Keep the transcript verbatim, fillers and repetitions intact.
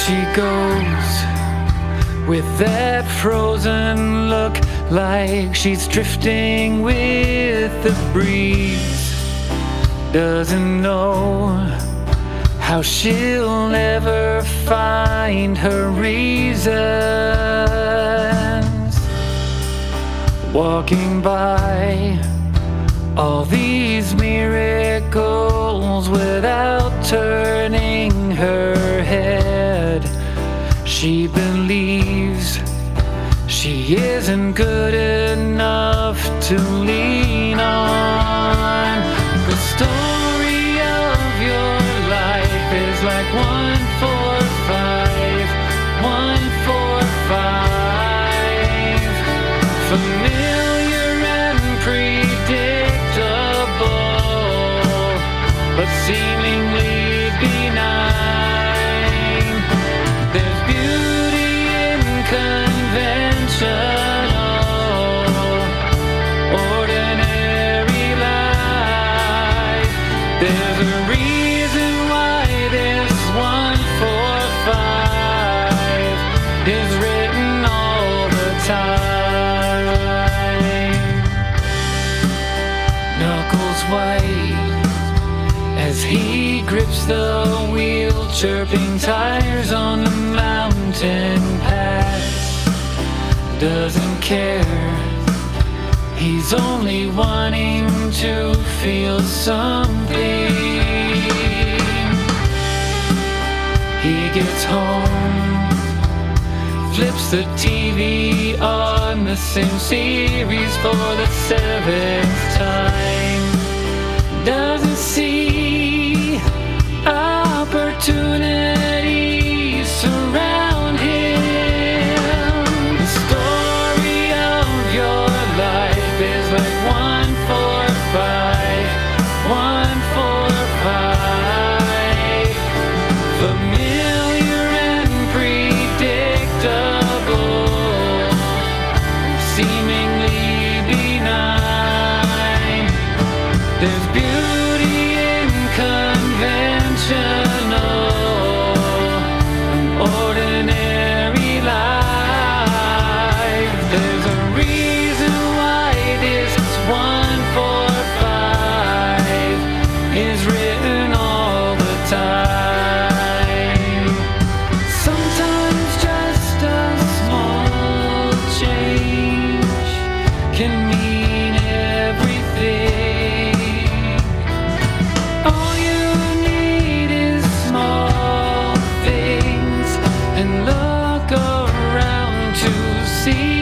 she goes with that frozen look, like she's drifting with the breeze. Doesn't know how she'll ever find her reasons. Walking by all these miracles without turning her head. She believes she isn't good enough to lean on. The story of your life is like one, four, five, one, four, five. Familiar and predictable, but seemingly benign. There's beauty in conventional, ordinary life. There's a reason why this one, four, five is written all the time. Knuckles white as he grips the wheel, chirping tires on the mountain pass. Doesn't care, he's only wanting to feel something. He gets home, flips the T V on the same series for the seventh time. Doesn't see opportunities surround him. The story of your life is like one, four, five, one, four, five. Familiar and predictable, seemingly benign. There's beauty in conventional, ordinary life. There's a reason why this one, four, five is written all the time. Sometimes just a small change can mean everything. All you need is small things, and look around to see